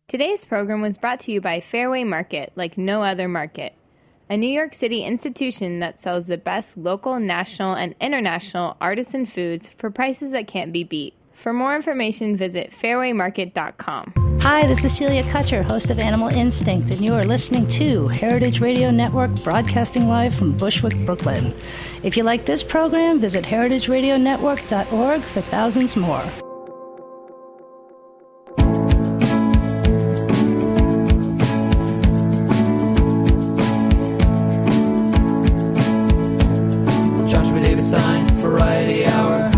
Today's program was brought to you by Fairway Market, like no other market, a New York City institution that sells the best local, national, and international artisan foods for prices that can't be beat. For more information, visit fairwaymarket.com. Hi, this is Celia Kutcher, host of Animal Instinct, and you are listening to Heritage Radio Network, broadcasting live from Bushwick, Brooklyn. If you like this program, visit heritageradionetwork.org for thousands more. Joshua David Stein, Variety Hour.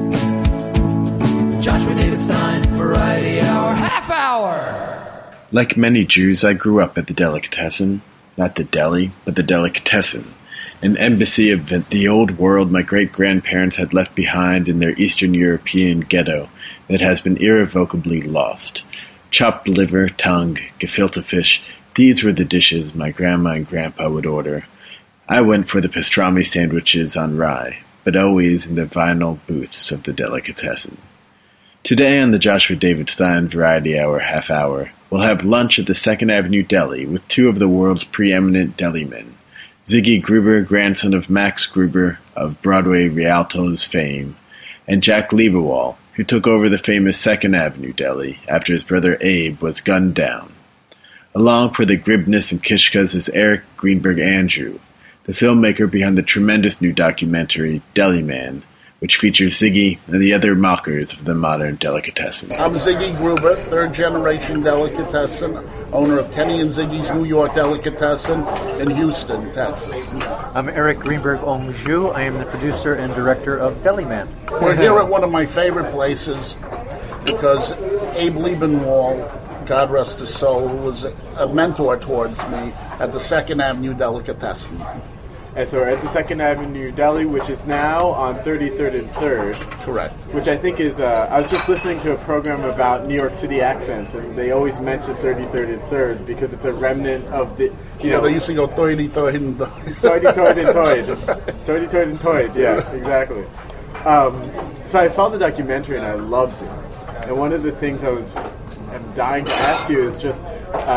Joshua David Stein, Variety Hour, half hour. Like many Jews, I grew up at the delicatessen. Not the deli, but the delicatessen. An embassy of the old world my great-grandparents had left behind in their Eastern European ghetto that has been irrevocably lost. Chopped liver, tongue, gefilte fish, these were the dishes my grandma and grandpa would order. I went for the pastrami sandwiches on rye, but always in the vinyl booths of the delicatessen. Today on the Joshua David Stein Variety Hour half hour, we'll have lunch at the 2nd Avenue Deli with two of the world's preeminent delimen. Ziggy Gruber, grandson of Max Gruber of Broadway Rialto's fame, and Jack Lieberwall, who took over the famous 2nd Avenue Deli after his brother Abe was gunned down. Along for the glibness and kishkas is Eric Greenberg Andrew, the filmmaker behind the tremendous new documentary Deli Man, which features Ziggy and the other mockers of the modern delicatessen. I'm Ziggy Gruber, third-generation delicatessen, owner of Kenny and Ziggy's New York Delicatessen in Houston, Texas. I'm Eric Greenberg Onju. I am the producer and director of Deli Man. We're here at one of my favorite places because Abe Liebenwald, God rest his soul, who was a mentor towards me at the 2nd Avenue Delicatessen. And so we're at the 2nd Avenue Deli, which is now on 33rd and 3rd. Correct. Which I think is, I was just listening to a program about New York City accents, and they always mention 33rd and 3rd because it's a remnant of the, they used to go 33rd and 3rd. 33rd and 3rd. 33rd and 3rd, yeah, exactly. So I saw the documentary and I loved it. And one of the things I'm dying to ask you is just,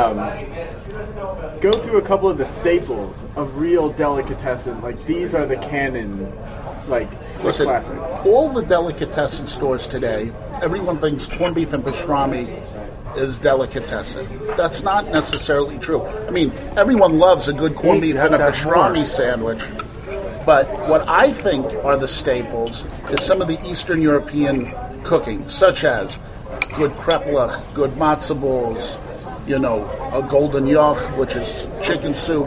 go through a couple of the staples of real delicatessen. Like, these are the canon, Listen, classics. All the delicatessen stores today, everyone thinks corned beef and pastrami is delicatessen. That's not necessarily true. I mean, everyone loves a good corned beef and a pastrami sandwich. But what I think are the staples is some of the Eastern European cooking, such as good kreplach, good matzo balls, a golden yoch, which is chicken soup,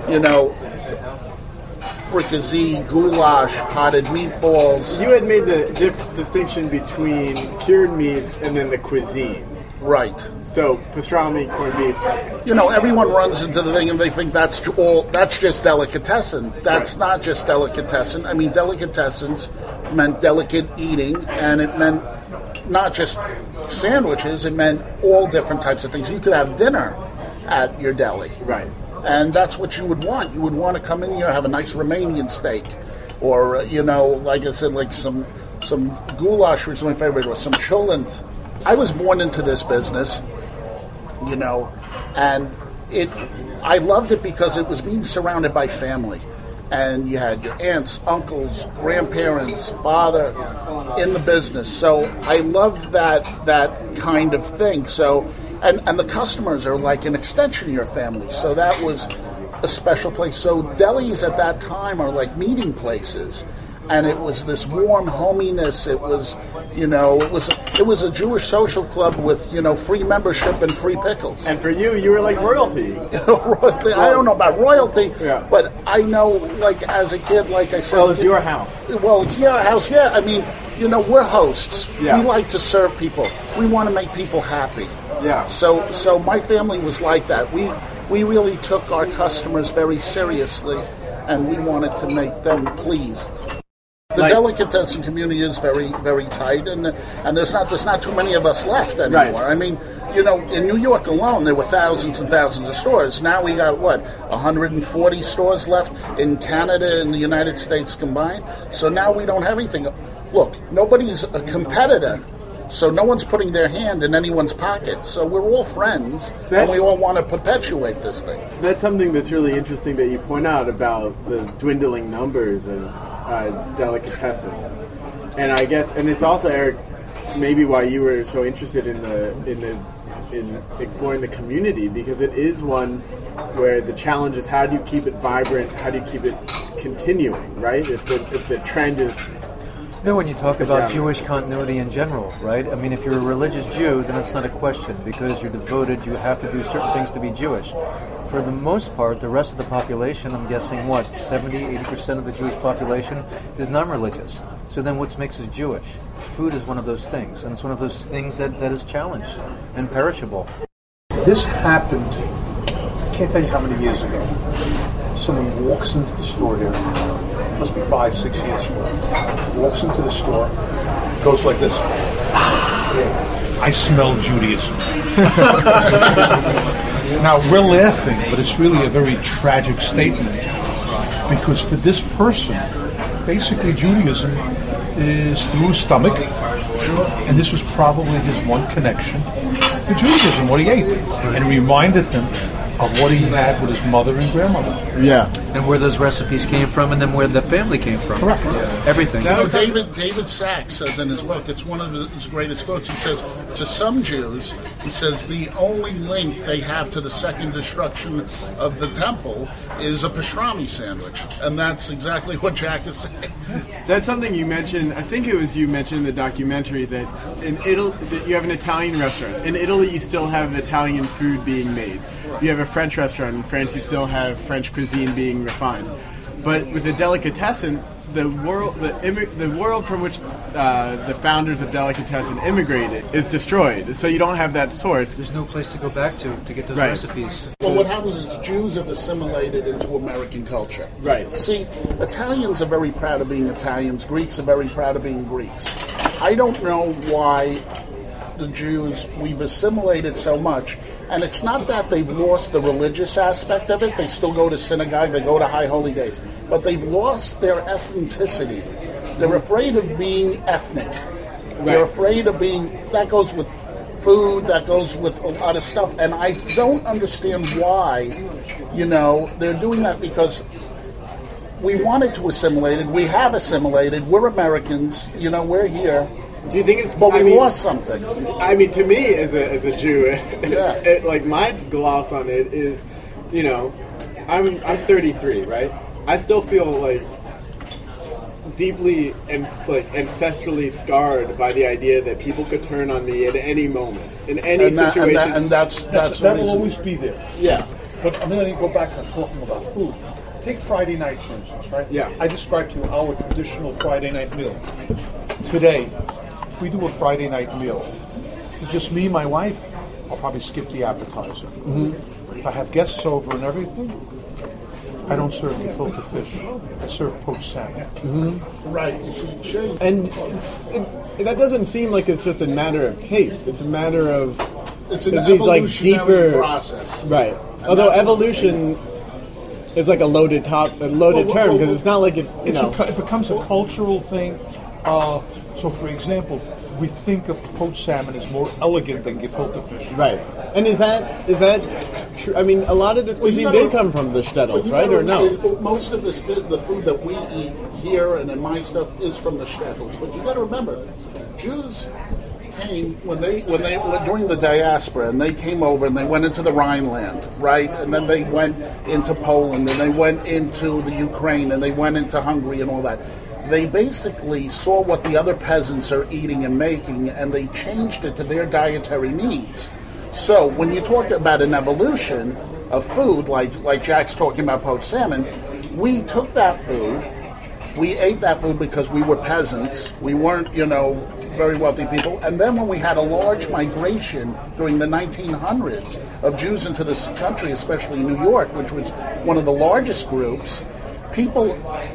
fricassee, goulash, potted meatballs. You had made the distinction between cured meats and then the cuisine. Right. So, pastrami, corned beef. Everyone runs into the thing and they think that's just delicatessen. That's not just delicatessen. I mean, delicatessens meant delicate eating, and it meant not just sandwiches, it meant all different types of things. You could have dinner at your deli. Right. And that's what you would want. You would want to come in here, have a nice Romanian steak, or, like I said, like some goulash, which is my favorite, or some cholent. I was born into this business, and I loved it because it was being surrounded by family. And you had your aunts, uncles, grandparents, father in the business. So I loved that kind of thing. So, and the customers are like an extension of your family. So that was a special place. So delis at that time are like meeting places. And it was this warm hominess. It was, it was a Jewish social club with, free membership and free pickles. And for you were like royalty. Royalty. I don't know about royalty, but I know, like, as a kid, like I said... Well, it's your house. Well, it's your house, yeah. I mean, we're hosts. Yeah. We like to serve people. We want to make people happy. Yeah. So my family was like that. We really took our customers very seriously, and we wanted to make them pleased. The delicatessen community is very, very tight, and there's not too many of us left anymore. Right. I mean, in New York alone, there were thousands and thousands of stores. Now we got, 140 stores left in Canada and the United States combined. So now we don't have anything. Look, nobody's a competitor So no one's putting their hand in anyone's pocket. So we're all friends, and we all want to perpetuate this thing. That's something that's really interesting that you point out about the dwindling numbers of delicatessens. And I guess, and it's also, Eric, maybe why you were so interested in exploring the community, because it is one where the challenge is how do you keep it vibrant, how do you keep it continuing, right? If the trend is... When you talk about Jewish continuity in general, right? I mean, if you're a religious Jew, then it's not a question, because you're devoted, you have to do certain things to be Jewish. For the most part, the rest of the population, I'm guessing, 70-80% of the Jewish population is non-religious. So then what makes us Jewish? Food is one of those things, and it's one of those things that is challenged and perishable. This happened, I can't tell you how many years ago. Someone walks into the store here, must be 5-6 years ago, walks into the store, goes like this, I smell Judaism. Now, we're laughing, but it's really a very tragic statement, because for this person, basically Judaism is through his stomach, and this was probably his one connection to Judaism, what he ate, and it reminded him of what he had with his mother and grandmother. Yeah. And where those recipes came from, and then where the family came from. Correct. Everything. David Sachs says in his book, it's one of his greatest quotes, he says, to some Jews, he says, the only link they have to the second destruction of the temple is a pastrami sandwich. And that's exactly what Jack is saying. That's something you mentioned, I think it was you mentioned in the documentary, that in Italy, that you have an Italian restaurant. In Italy, you still have Italian food being made. You have a French restaurant. In France, you still have French cuisine being refined. But with the delicatessen, the world from which the founders of delicatessen immigrated is destroyed. So you don't have that source. There's no place to go back to get those recipes. Well, what happens is Jews have assimilated into American culture. Right. See, Italians are very proud of being Italians. Greeks are very proud of being Greeks. I don't know why the Jews, we've assimilated so much, and it's not that they've lost the religious aspect of it. They still go to synagogue, they go to high holy days, but they've lost their ethnicity. They're afraid of being ethnic. Right. They're afraid of being, that goes with food, that goes with a lot of stuff, and I don't understand why, they're doing that, because we wanted to assimilate it, we have assimilated, we're Americans, we're here. Do you think it's? But we lost something. I mean, to me, as a Jew, like my gloss on it is, I'm 33, right? I still feel like deeply and ancestrally scarred by the idea that people could turn on me at any moment, in any situation, and that's that will always be there. Yeah. But I'm going to go back to talking about food. Take Friday night, for instance, right? Yeah. I described to you our traditional Friday night meal. Today, if we do a Friday night meal, if it's just me and my wife, I'll probably skip the appetizer. Mm-hmm. If I have guests over and everything, I don't serve gefilte fish. I serve poached salmon. Mm-hmm. Right. You see, and that doesn't seem like it's just a matter of taste. It's a matter of it's an evolutionary process, right? And although evolution is like a loaded term, because it's not like it. It becomes a cultural thing. So, for example, we think of poached salmon as more elegant than gefilte fish. Right. And is that true? I mean, a lot of this cuisine did come from the shtetls, right? Or no? Most of the food that we eat here and in my stuff is from the shtetls. But you got to remember, Jews came when they during the diaspora, and they came over and they went into the Rhineland, right? And then they went into Poland, and they went into the Ukraine, and they went into Hungary and all that. They basically saw what the other peasants are eating and making, and they changed it to their dietary needs. So when you talk about an evolution of food, like Jack's talking about poached salmon, we took that food, we ate that food because we were peasants, we weren't, very wealthy people, and then when we had a large migration during the 1900s of Jews into this country, especially New York, which was one of the largest groups, people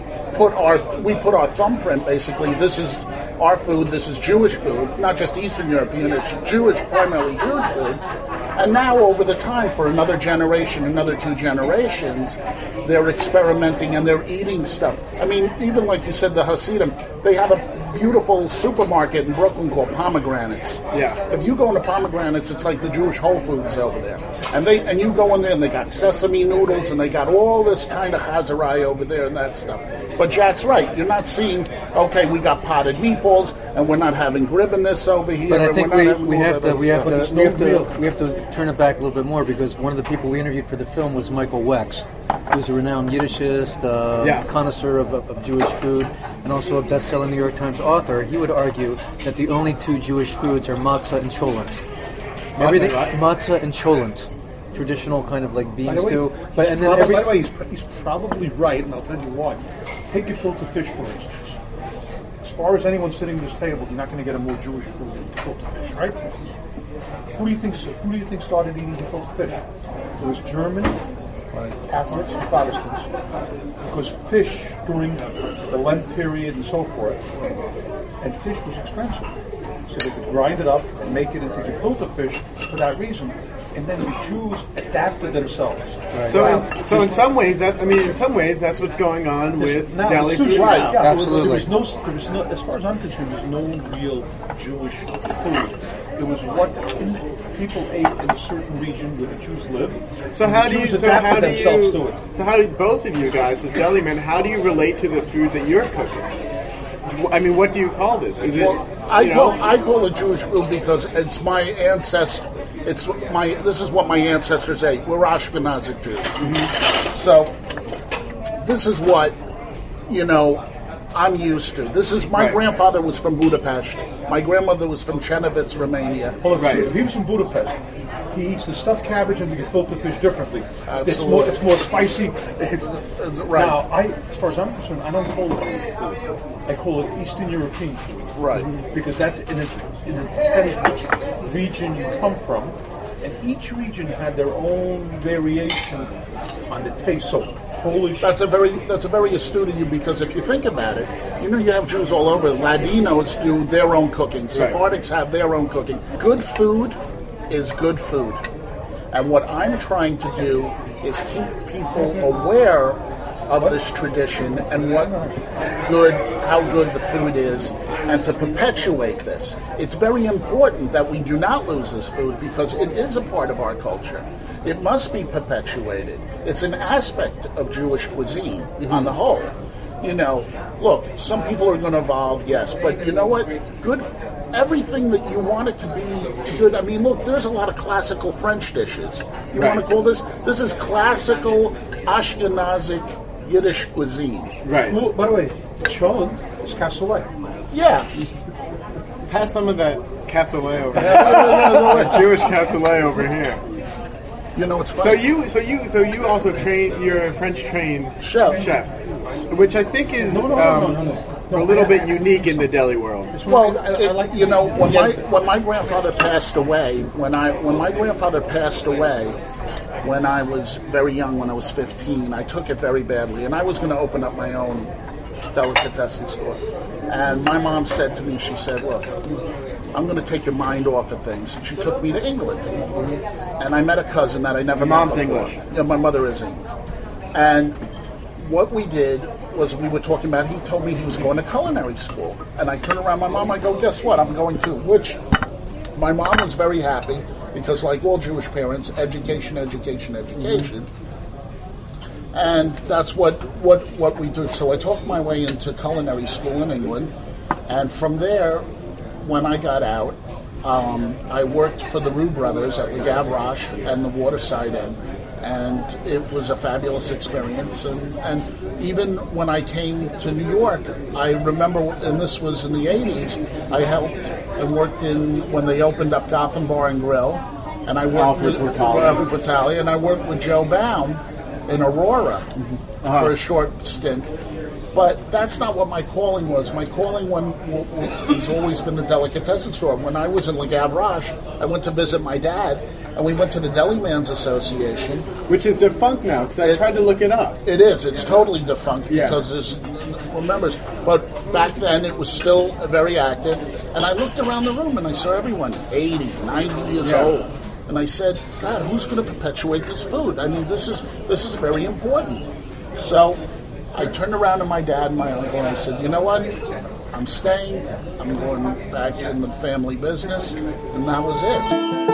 we put our thumbprint, basically, this is our food, this is Jewish food, not just Eastern European, it's Jewish, primarily Jewish food, And now, over the time, for another generation, another 2 generations, they're experimenting and they're eating stuff. I mean, even like you said, the Hasidim, they have a beautiful supermarket in Brooklyn called Pomegranates. Yeah. If you go into Pomegranates, it's like the Jewish Whole Foods over there. And you go in there and they got sesame noodles and they got all this kind of chazarai over there and that stuff. But Jack's right. You're not seeing, okay, we got potted meatballs and we're not having gribbiness over here. But I think we have to to turn it back a little bit more, because one of the people we interviewed for the film was Michael Wex, who's a renowned Yiddishist, connoisseur of Jewish food, and also a best-selling New York Times author. He would argue that the only 2 Jewish foods are matzah and cholent. Matzah and cholent, traditional kind of like bean stew. By the way, he's probably right, and I'll tell you why. Take gefilte fish, for instance. As far as anyone sitting at this table, you're not going to get a more Jewish food than gefilte fish, right? Who do you think started eating gefilte fish? It was German Catholics and Protestants, because fish during the Lent period and so forth, and fish was expensive, so they could grind it up and make it into gefilte fish for that reason. And then the Jews adapted themselves. Right. So in some ways, that's what's going on with deli food. Right. Yeah, Absolutely. There was no, as far as I'm concerned, there's no real Jewish food. It was what people ate in a certain region where the Jews lived. So how do both of you guys, as deli men, how do you relate to the food that you're cooking? I mean, what do you call this? Is I call it Jewish food because it's my ancestor. This is what my ancestors ate. We're Ashkenazic Jews. Mm-hmm. So this is what, I'm used to. This is my grandfather was from Budapest. My grandmother was from Chernovitz, Romania. If he was from Budapest, he eats the stuffed cabbage and the gefilte fish differently. Absolutely. It's more spicy. Right. Now, as far as I'm concerned, I don't call it Jewish food. I call it Eastern European food. Right. Because that's in which region you come from, and each region had their own variation on the taste. So Polish. That's a very astute of you, because if you think about it, you have Jews all over. Ladinos do their own cooking. Sephardics have their own cooking. Good food is good food. And what I'm trying to do is keep people aware of this tradition and how good the food is, and to perpetuate this. It's very important that we do not lose this food, because it is a part of our culture. It must be perpetuated. It's an aspect of Jewish cuisine on the whole. Look, some people are going to evolve, yes, but you know what? Everything that you want it to be good. I mean, look, there's a lot of classical French dishes. You want to call this is classical Ashkenazic Yiddish cuisine. Right. Well, by the way, cholent is cassoulet. Yeah. Pass some of that cassoulet over here. That Jewish cassoulet over here. It's funny. So you also you're a French trained chef, which I think is a little bit unique in the deli world. Well, when my grandfather passed away, when I was very young, when I was 15, I took it very badly, and I was going to open up my own delicatessen store. And my mom said to me, she said, look, I'm going to take your mind off of things. And she took me to England. And I met a cousin that I never met mom's before. English. Yeah, my mother is English. And what we did was we were talking about, he told me he was going to culinary school. And I turned around my mom, I go, guess what? I'm going too. Which my mom was very happy, because like all Jewish parents, education. And that's what we do. So I talked my way into culinary school in England. And from there, when I got out, I worked for the Roux Brothers at Le Gavroche and the Waterside Inn. And it was a fabulous experience. And even when I came to New York, I remember, and this was in the 80s, I helped and worked when they opened up Gotham Bar and Grill. And I worked with Alfred Portali, and I worked with Joe Baum in Aurora for a short stint. But that's not what my calling was. My calling has always been the delicatessen store. When I was in Le Gavroche, I went to visit my dad, and we went to the Deli Man's Association. Which is defunct now, because I tried to look it up. It is. It's totally defunct because there's no members. But back then, it was still very active. And I looked around the room, and I saw everyone 80, 90 years old. And I said, God, who's going to perpetuate this food? I mean, this is very important. So I turned around to my dad and my uncle and I said, you know what? I'm staying. I'm going back in the family business. And that was it.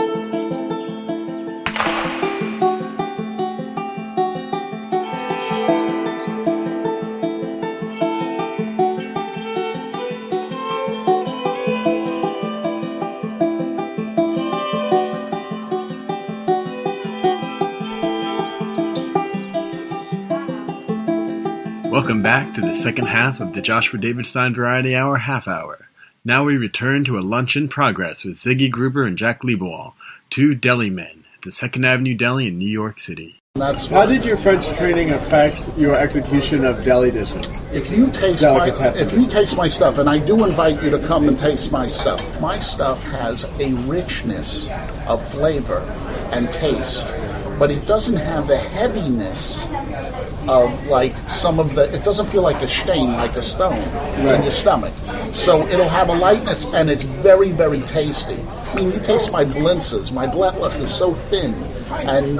Welcome back to the second half of the Joshua David Stein Variety Hour half hour. Now we return to a lunch in progress with Ziggy Gruber and Jack Liebowall, two deli men at the 2nd Avenue Deli in New York City. How did your French training affect your execution of deli dishes? If you taste my stuff, and I do invite you to come and taste my stuff has a richness of flavor and taste, but it doesn't have the heaviness of like it doesn't feel like a stain, like a stone in your stomach. So it'll have a lightness, and it's very, very tasty. I mean, you taste my blintzes. My blättlach is so thin, and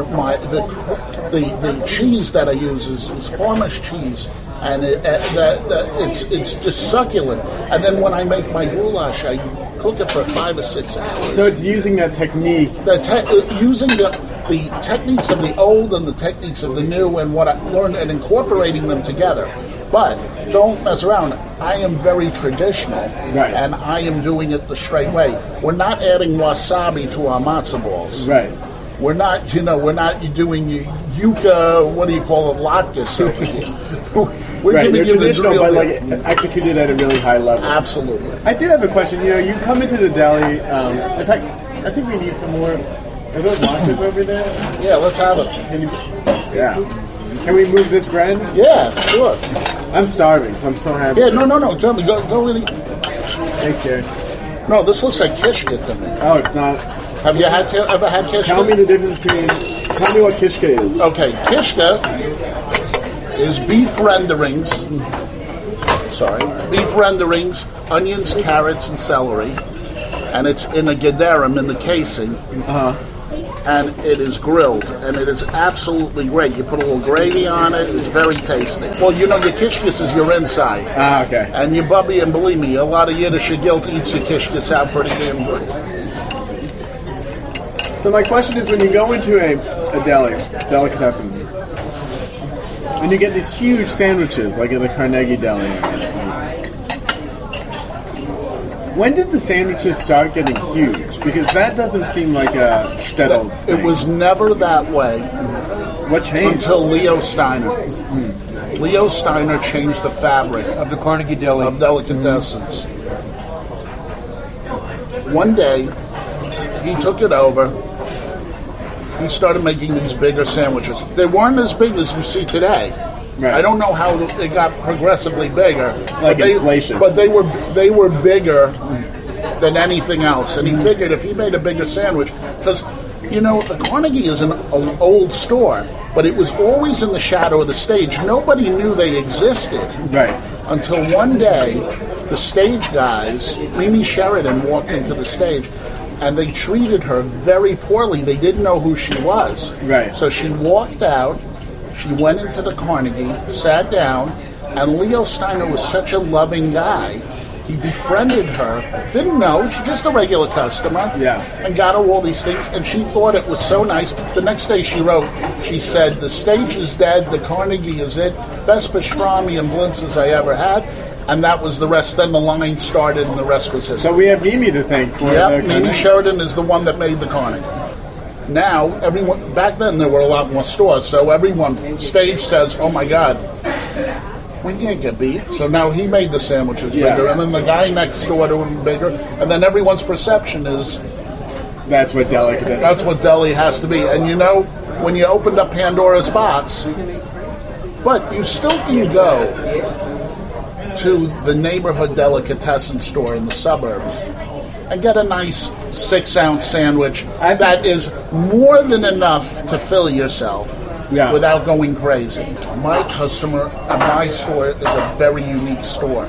the cheese that I use is farmer's cheese, and it's just succulent. And then when I make my goulash, I cook it for 5 or 6 hours. So it's using that technique. Using the techniques of the old and the techniques of the new, and what I learned, and incorporating them together. But don't mess around. I am very traditional, right, and I am doing it the straight way. We're not adding wasabi to our matzo balls. Right. We're not doing yuca, what do you call it, latkes over here. We're giving you the traditional, but executed at a really high level. Absolutely. I do have a question. You come into the deli. In fact, I think we need some more. Are those latkes over there? Yeah, let's have it. Can we move this bread? Yeah, sure. I'm starving, so I'm so happy. Yeah, no. Tell me, go really. Thanks, Jerry. No, this looks like kishka to me. Oh, it's not. Have you ever had kishka? Tell me the difference between. Tell me what kishka is. Okay, kishka is beef renderings. Beef renderings, onions, carrots, and celery, and it's in a gedarim, in the casing. And it is grilled, and it is absolutely great. You put a little gravy on it; it's very tasty. Well, your kishkis is your inside. Okay. And your bubby, and believe me, a lot of Yiddish guilt eats your kishkis out pretty damn good. So my question is, when you go into a delicatessen, and you get these huge sandwiches, like at the Carnegie Deli, when did the sandwiches start getting huge? Because that doesn't seem like a shtetl thing. It was never that way. What changed? Until Leo Steiner. Leo Steiner changed the fabric of the Carnegie Deli of delicatessens. One day, he took it over. He started making these bigger sandwiches. They weren't as big as you see today. Right. I don't know how they got progressively bigger, inflation. But they were bigger than anything else. And he figured if he made a bigger sandwich, because the Carnegie is an old store, but it was always in the shadow of the stage. Nobody knew they existed, right? Until one day, the stage guys, Mimi Sheridan, walked into the stage. And they treated her very poorly. They didn't know who she was. Right. So she walked out. She went into the Carnegie, sat down, and Leo Steiner was such a loving guy. He befriended her. Didn't know. She's just a regular customer. Yeah. And got her all these things. And she thought it was so nice. The next day she wrote, she said, the stage is dead. The Carnegie is it. Best pastrami and blintzes I ever had. And that was the rest. Then the line started, and the rest was history. So we have Mimi to thank for the Mimi Sheridan is the one that made the Carnegie. Now, everyone. Back then, there were a lot more stores, so everyone stage says, "Oh my God, we can't get beat." So now he made the sandwiches bigger, and then the guy next door to him bigger, and then everyone's perception is that's what deli. That's what deli has to be. And when you opened up Pandora's box, but you still can go to the neighborhood delicatessen store in the suburbs and get a nice 6-ounce sandwich that is more than enough to fill yourself without going crazy. My customer at my store is a very unique store.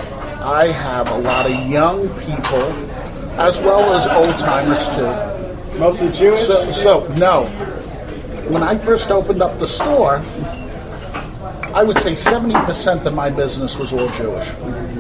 I have a lot of young people as well as old-timers too. Mostly Jewish? So no. When I first opened up the store, I would say 70% of my business was all Jewish.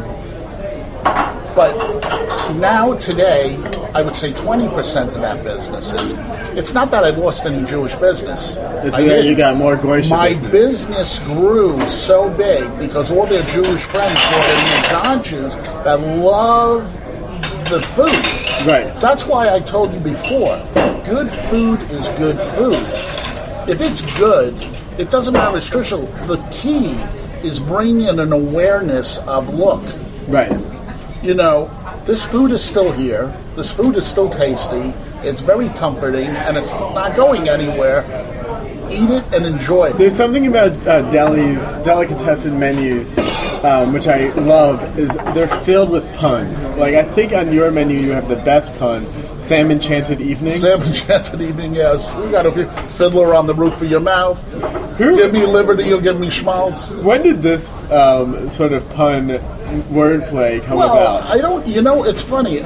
But now, today, I would say 20% of that business is. It's not that I lost any Jewish business. It's that you got more Goyish My business grew so big because all their Jewish friends brought in these non-Jews that love the food. Right. That's why I told you before, good food is good food. If it's good, it doesn't matter it's traditional. The key is bringing an awareness of look. Right. You know, this food is still here. This food is still tasty. It's very comforting, and it's not going anywhere. Eat it and enjoy it. There's something about delis, delicatessen menus, which I love, is they're filled with puns. Like, I think on your menu you have the best pun, Sam Enchanted Evening. Sam Enchanted Evening, yes. We got a fiddler on the roof of your mouth. Give me liberty, you'll give me schmaltz. When did this sort of pun wordplay come about? I don't, it's funny.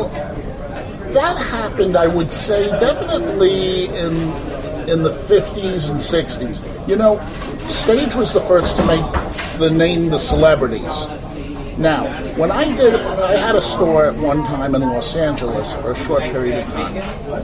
That happened, I would say, definitely in the 50s and 60s. Stage was the first to make the name the celebrities. Now, when I had a store at one time in Los Angeles for a short period of time.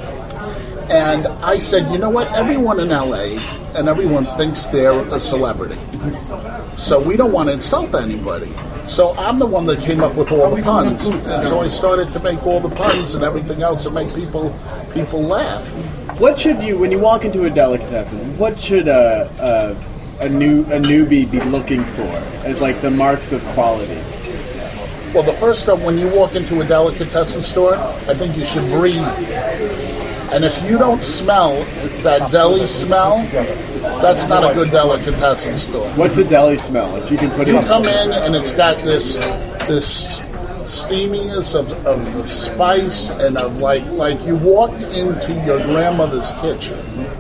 And I said, you know what? Everyone in LA and everyone thinks they're a celebrity. So we don't want to insult anybody. So I'm the one that came up with all the puns. And so I started to make all the puns and everything else to make people laugh. What should you, when you walk into a delicatessen, what should a newbie be looking for as like the marks of quality? Well, the first time when you walk into a delicatessen store, I think you should breathe. And if you don't smell that deli smell, that's not a good delicatessen store. What's the deli smell? If you can put You come in and it's got this steaminess of spice and of like you walked into your grandmother's kitchen.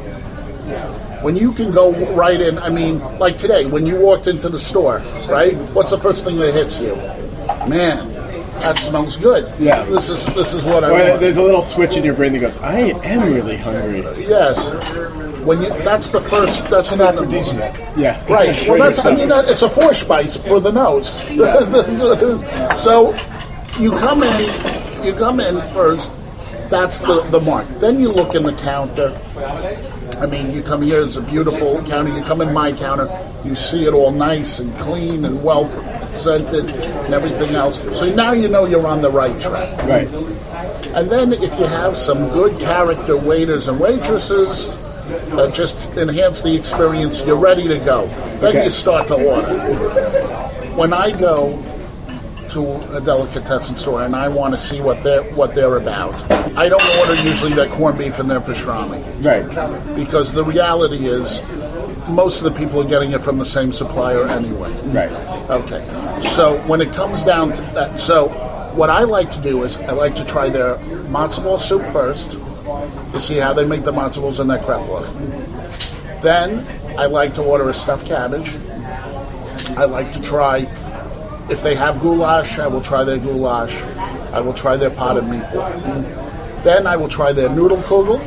When you can go right in, I mean, like today, when you walked into the store, right? What's the first thing that hits you? Man, that smells good. Yeah. This is what I want. There's a little switch in your brain that goes, I am really hungry. Yes. That's the first. That's an aphrodisiac. Yeah. Right. Well, it's a Vorspice for the nose. Yeah. So you come in first. That's the mark. Then you look in the counter. I mean, you come here, it's a beautiful counter. You come in my counter, you see it all nice and clean and well presented and everything else. So now you know you're on the right track. Right. And then if you have some good character waiters and waitresses that just enhance the experience, you're ready to go. Then you start to order. When I go to a delicatessen store and I want to see what they're about, I don't order usually their corned beef and their pastrami. Right. Because the reality is most of the people are getting it from the same supplier anyway. Right. Okay. So when it comes down to that, so what I like to do is I like to try their matzo ball soup first to see how they make the matzo balls and their crepe look. Then I like to order a stuffed cabbage. I like to try, if they have goulash, I will try their goulash. I will try their potted meatballs. Then I will try their noodle kugel.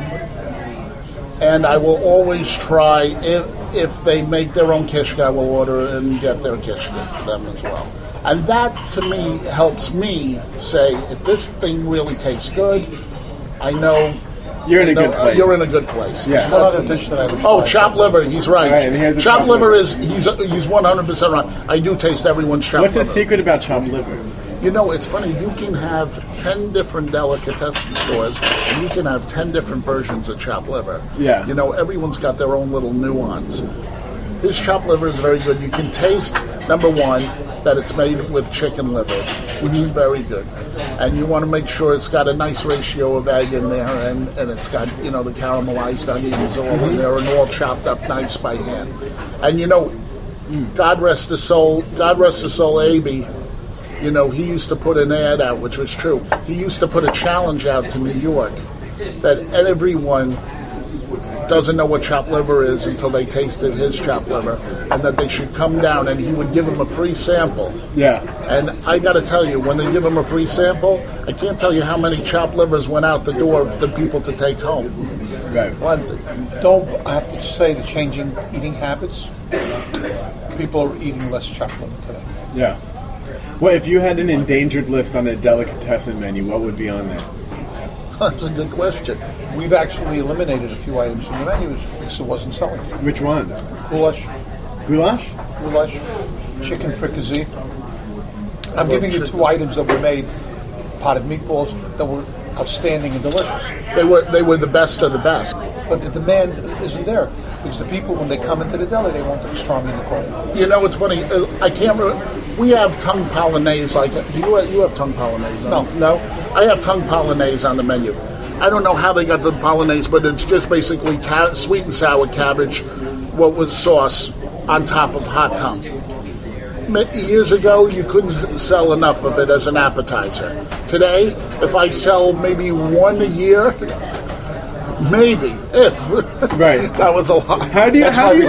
And I will always try, if they make their own kishka, I will order and get their kishka for them as well. And that, to me, helps me say, if this thing really tastes good, I know you're in a good place. You're in a good place. Yeah. One other dish that I would chopped liver. He's right. Right, chopped liver is he's 100% right. I do taste everyone's chopped liver. What's the secret about chopped liver? You know, it's funny. You can have 10 different delicatessen stores, and you can have 10 different versions of chopped liver. Yeah. You know, everyone's got their own little nuance. His chopped liver is very good. You can taste, number one, that it's made with chicken liver, which is very good. And you want to make sure it's got a nice ratio of egg in there, and it's got, the caramelized onions all in there and all chopped up nice by hand. And, God rest his soul, Aby, he used to put an ad out, which was true. He used to put a challenge out to New York that everyone doesn't know what chopped liver is until they tasted his chopped liver, and that they should come down and he would give them a free sample. Yeah. And I got to tell you, when they give them a free sample, I can't tell you how many chopped livers went out the door for people to take home. Right. Don't I have to say the changing eating habits? People are eating less chopped liver today. Yeah. Well, if you had an endangered list on a delicatessen menu, what would be on there? That's a good question. We've actually eliminated a few items from the menus because it wasn't selling. Which ones? Goulash, Goulash? chicken fricassee. I'm giving you 2 items that were made, potted meatballs, that were outstanding and delicious. They were the best of the best. But the demand isn't there because the people, when they come into the deli, they want the pastrami and the corned. You know, it's funny. I can't remember. We have tongue polonaise. Like, do you have tongue polonaise? No. I have tongue polonaise on the menu. I don't know how they got the polonaise, but it's just basically sweet and sour cabbage, what was sauce on top of hot tongue. Years ago, you couldn't sell enough of it as an appetizer. Today, if I sell maybe one a year, maybe if right, that was a lot. How do you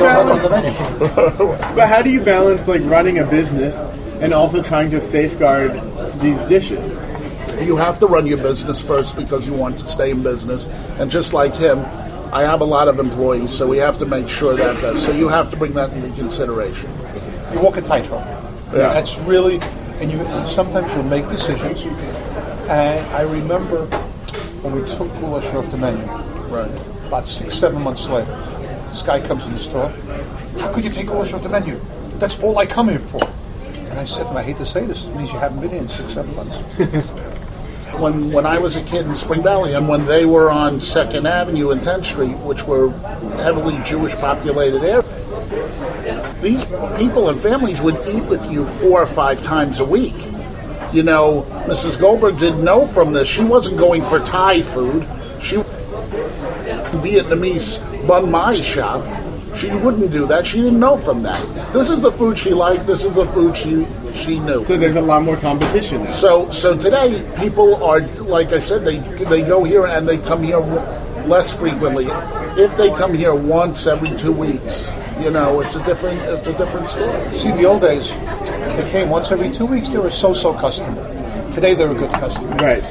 balance like running a business and also trying to safeguard these dishes? You have to run your business first because you want to stay in business. And just like him, I have a lot of employees, so we have to make sure that does. So you have to bring that into consideration. You walk a tightrope. Yeah. That's really, and sometimes you'll make decisions. And I remember when we took goulash off the menu, right, about 6-7 months later, this guy comes in the store. How could you take goulash off the menu? That's all I come here for. And I said to him, I hate to say this, it means you haven't been in 6-7 months. When I was a kid in Spring Valley, and when they were on 2nd Avenue and 10th Street, which were heavily Jewish populated areas, these people and families would eat with you 4 or 5 times a week. You know, Mrs. Goldberg didn't know from this. She wasn't going for Thai food. She Vietnamese bun mai shop. She wouldn't do that. She didn't know from that. This is the food she liked. This is the food she knew. So there's a lot more competition now. So today, people are, like I said, they go here and they come here less frequently. If they come here once every 2 weeks, you know, it's a different story. See, in the old days, they came once every 2 weeks. They were a so-so customer. Today, they're a good customer. Right.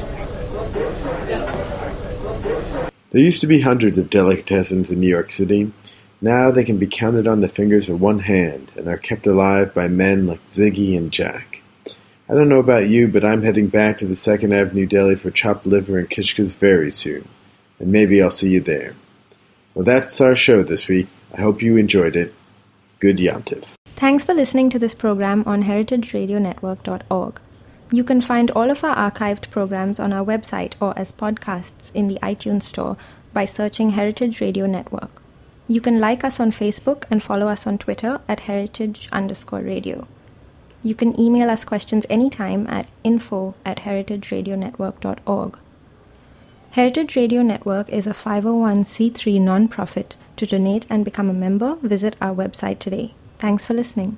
There used to be hundreds of delicatessens in New York City. Now they can be counted on the fingers of one hand and are kept alive by men like Ziggy and Jack. I don't know about you, but I'm heading back to the 2nd Avenue Deli for chopped liver and kishkas very soon, and maybe I'll see you there. Well, that's our show this week. I hope you enjoyed it. Good Yontif. Thanks for listening to this program on heritageradionetwork.org. You can find all of our archived programs on our website or as podcasts in the iTunes Store by searching Heritage Radio Network. You can like us on Facebook and follow us on Twitter at heritage_radio. You can email us questions anytime at info@heritageradionetwork.org. Heritage Radio Network is a 501c3 nonprofit. To donate and become a member, visit our website today. Thanks for listening.